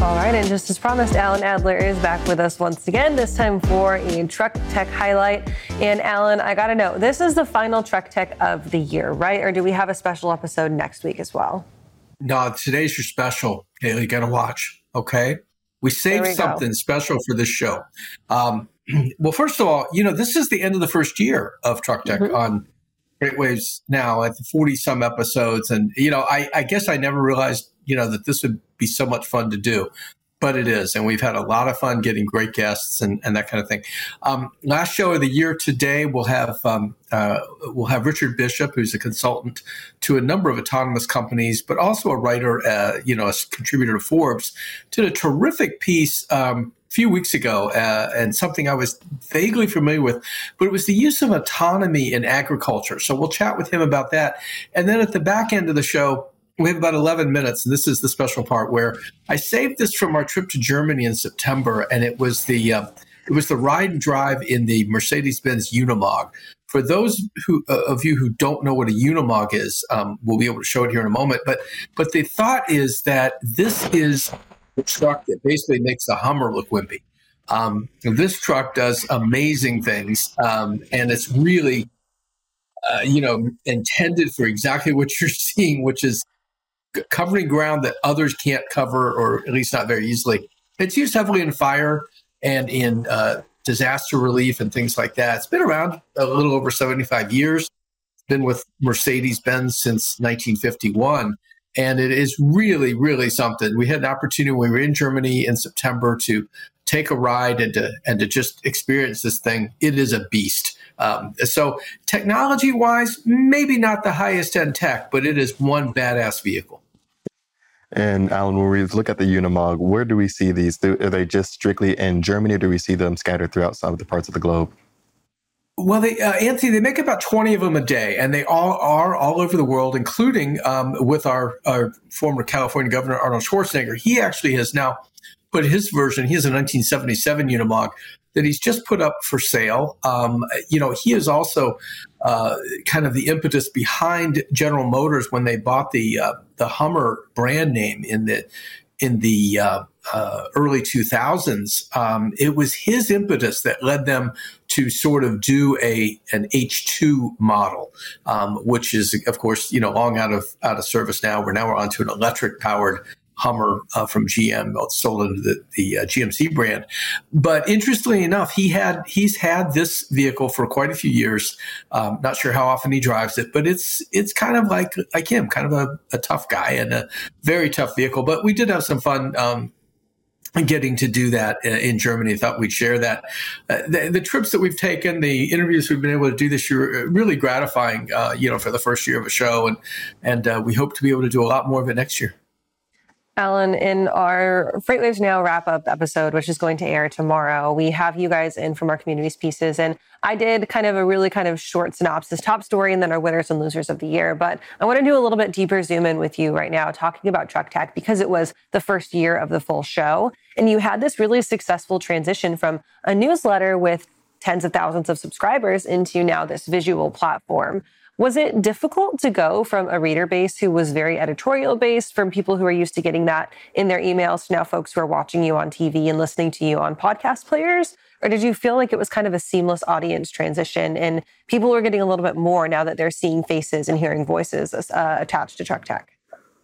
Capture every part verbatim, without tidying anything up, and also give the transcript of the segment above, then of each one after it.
All right, and just as promised, Alan Adler is back with us once again, this time for a Truck Tech highlight. And Alan, I got to know, this is the final Truck Tech of the year, right? Or do we have a special episode next week as well? No, today's your special. Haley, you got to watch, okay? We saved we something go. special for this show. Um, well, first of all, you know, this is the end of the first year of Truck Tech mm-hmm. on Freightwaves now at the forty-some episodes. And, you know, I, I guess I never realized, you know, that this would be so much fun to do. But it is, and we've had a lot of fun getting great guests and, and that kind of thing. Um, last show of the year today, we'll have um, uh, we'll have Richard Bishop, who's a consultant to a number of autonomous companies, but also a writer, uh, you know, a contributor to Forbes, did a terrific piece um, a few weeks ago, uh, and something I was vaguely familiar with, but it was the use of autonomy in agriculture. So we'll chat with him about that. And then at the back end of the show, we have about eleven minutes, and this is the special part where I saved this from our trip to Germany in September, and it was the uh, it was the ride and drive in the Mercedes-Benz Unimog. For those who, uh, of you who don't know what a Unimog is, um, we'll be able to show it here in a moment. But but the thought is that this is the truck that basically makes the Hummer look wimpy. Um, this truck does amazing things, um, and it's really uh, you know intended for exactly what you're seeing, which is covering ground that others can't cover, or at least not very easily. It's used heavily in fire and in uh, disaster relief and things like that. It's been around a little over seventy-five years. It's been with Mercedes-Benz since nineteen fifty-one. And it is really, really something. We had an opportunity when we were in Germany in September to take a ride and to, and to just experience this thing. It is a beast. Um, so technology-wise, maybe not the highest end tech, but it is one badass vehicle. And Alan, when we look at the Unimog, where do we see these? Are they just strictly in Germany, or do we see them scattered throughout some of the parts of the globe? Well, they, uh, Anthony, they make about twenty of them a day, and they all are all over the world, including um, with our, our former California governor, Arnold Schwarzenegger. He actually has now put his version. He has a nineteen seventy-seven Unimog that he's just put up for sale. Um, you know, he is also uh, kind of the impetus behind General Motors when they bought the uh, the Hummer brand name in the in the uh, uh, early two thousands. Um, it was his impetus that led them to sort of do a an H two model, um, which is, of course, you know, long out of out of service now. We're now we're onto an electric powered Hummer uh, from G M, sold under the, the uh, G M C brand. But interestingly enough, he had he's had this vehicle for quite a few years. Um, not sure how often he drives it, but it's it's kind of like like him, kind of a, a tough guy and a very tough vehicle. But we did have some fun um, getting to do that in Germany. I thought we'd share that. Uh, the, the trips that we've taken, the interviews we've been able to do this year, are really gratifying, uh, you know, for the first year of a show. And, and uh, we hope to be able to do a lot more of it next year. Alan, in our Freightwaves Now wrap-up episode, which is going to air tomorrow, we have you guys in from our communities pieces. And I did kind of a really kind of short synopsis, top story, and then our winners and losers of the year. But I want to do a little bit deeper zoom in with you right now, talking about Truck Tech, because it was the first year of the full show. And you had this really successful transition from a newsletter with tens of thousands of subscribers into now this visual platform. Was it difficult to go from a reader base who was very editorial based, from people who are used to getting that in their emails, to now folks who are watching you on T V and listening to you on podcast players? Or did you feel like it was kind of a seamless audience transition and people were getting a little bit more now that they're seeing faces and hearing voices uh, attached to Truck Tech?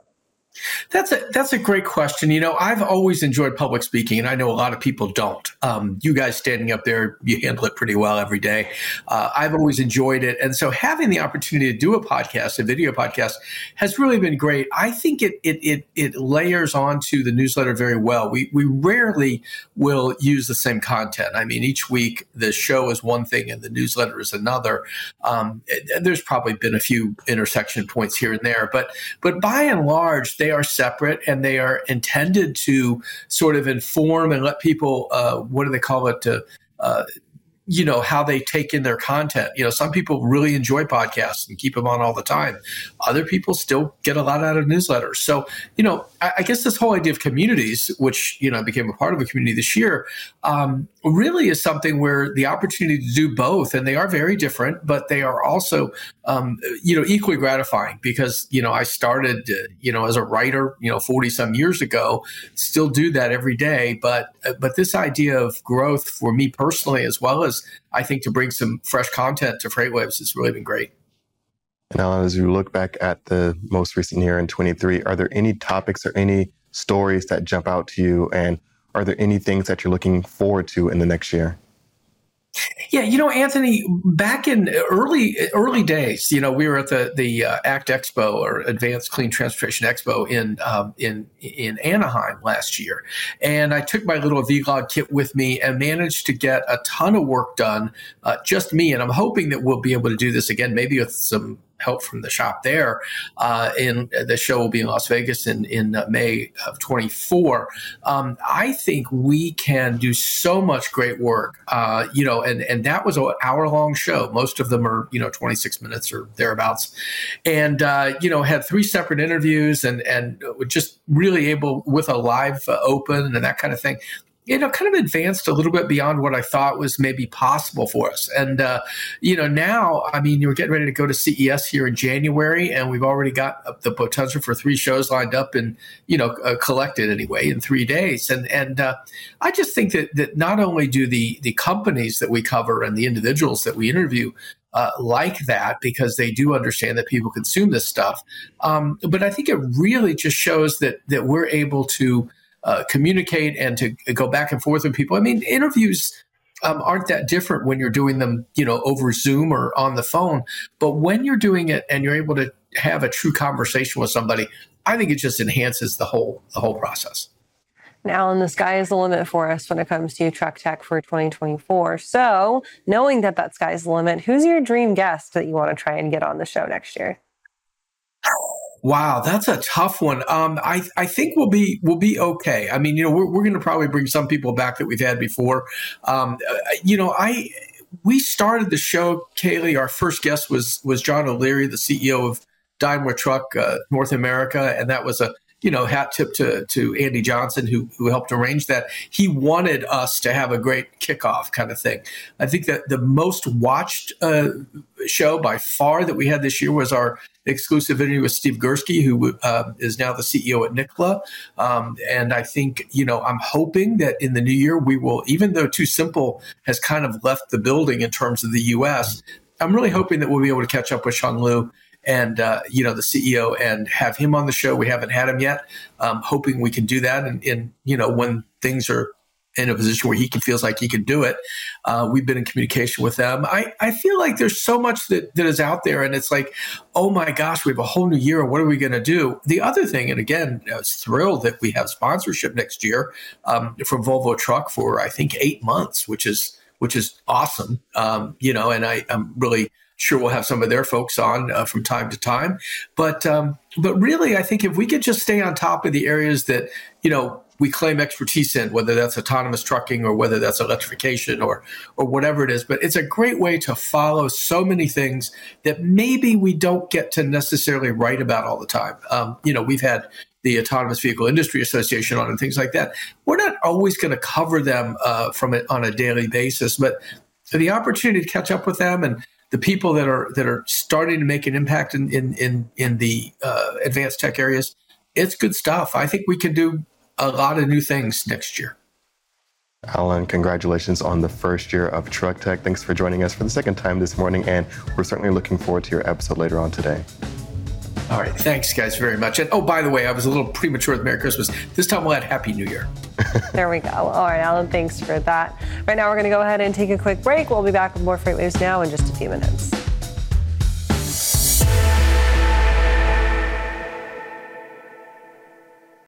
That's a that's a great question. You know, I've always enjoyed public speaking, and I know a lot of people don't. Um, you guys standing up there, you handle it pretty well every day. Uh, I've always enjoyed it. And so having the opportunity to do a podcast, a video podcast, has really been great. I think it it it, it layers onto the newsletter very well. We we rarely will use the same content. I mean, each week the show is one thing and the newsletter is another. Um, there's probably been a few intersection points here and there, but but by and large, they are separate, and they are intended to sort of inform and let people, uh, what do they call it, to uh, you know, how they take in their content. You know, some people really enjoy podcasts and keep them on all the time. Other people still get a lot out of newsletters. So, you know, I, I guess this whole idea of communities, which, you know, became a part of a community this year, um, really is something where the opportunity to do both, and they are very different, but they are also, um, you know, equally gratifying because, you know, I started, uh, you know, as a writer, you know, forty some years ago, still do that every day. But, uh, but this idea of growth for me personally, as well as I think to bring some fresh content to FreightWaves, has really been great. And Alan, as you look back at the most recent year in twenty-three, are there any topics or any stories that jump out to you? And are there any things that you're looking forward to in the next year? Yeah, you know, Anthony, back in early early days, you know, we were at the the uh, ACT Expo, or Advanced Clean Transportation Expo, in um, in in Anaheim last year, and I took my little V-Log kit with me and managed to get a ton of work done, uh, just me. And I'm hoping that we'll be able to do this again, maybe with some help from the shop there. Uh, and the show will be in Las Vegas in, in uh, May of twenty-four. Um, I think we can do so much great work, uh, you know, and, and that was an hour long show. Most of them are, you know, twenty-six minutes or thereabouts. And, uh, you know, had three separate interviews and, and just really able with a live uh, open and that kind of thing. You know, kind of advanced a little bit beyond what I thought was maybe possible for us. And, uh, you know, now, I mean, we're getting ready to go to C E S here in January, and we've already got the potential for three shows lined up and, you know, uh, collected anyway in three days. And and uh, I just think that that not only do the the companies that we cover and the individuals that we interview Uh, like that, because they do understand that people consume this stuff. Um, but I think it really just shows that that we're able to uh, communicate and to go back and forth with people. I mean, interviews um, aren't that different when you're doing them, you know, over Zoom or on the phone. But when you're doing it and you're able to have a true conversation with somebody, I think it just enhances the whole the whole process. And Alan, the sky is the limit for us when it comes to Truck Tech for twenty twenty-four. So knowing that that sky's the limit, who's your dream guest that you want to try and get on the show next year? Wow, that's a tough one. Um, I I think we'll be we'll be okay. I mean, you know, we're we're going to probably bring some people back that we've had before. Um, you know, I we started the show, Kaylee. Our first guest was was John O'Leary, the C E O of Daimler Truck uh, North America, and that was a you know, hat tip to to Andy Johnson, who who helped arrange that. He wanted us to have a great kickoff kind of thing. I think that the most watched uh, show by far that we had this year was our exclusive interview with Steve Gursky, who uh, is now the C E O at Nikola. Um, and I think, you know, I'm hoping that in the new year we will, even though Too Simple has kind of left the building in terms of the U S, I'm really hoping that we'll be able to catch up with Shang Lu and, uh, you know, the C E O, and have him on the show. We haven't had him yet. Um, hoping we can do that. And, and, you know, when things are in a position where he can, feels like he can do it. Uh, we've been in communication with them. I, I feel like there's so much that, that is out there, and it's like, oh my gosh, we have a whole new year. What are we going to do? The other thing, and again, I was thrilled that we have sponsorship next year um, from Volvo Truck for, I think, eight months, which is, which is awesome. Um, you know, and I, I'm really sure we'll have some of their folks on uh, from time to time. But, um, but really, I think if we could just stay on top of the areas that, you know, we claim expertise in, whether that's autonomous trucking or whether that's electrification or or whatever it is. But it's a great way to follow so many things that maybe we don't get to necessarily write about all the time. Um, you know, we've had the Autonomous Vehicle Industry Association on and things like that. We're not always going to cover them uh, from it on a daily basis, but the opportunity to catch up with them and the people that are that are starting to make an impact in in in, in the uh, advanced tech areas, it's good stuff. I think we can do a lot of new things next year. Alan, congratulations on the first year of Truck Tech. Thanks for joining us for the second time this morning, and we're certainly looking forward to your episode later on today. All right. Thanks, guys, very much. And oh, by the way, I was a little premature with Merry Christmas. This time we'll add Happy New Year. There we go. All right, Alan, thanks for that. Right now, we're going to go ahead and take a quick break. We'll be back with more FreightWaves Now in just a few minutes.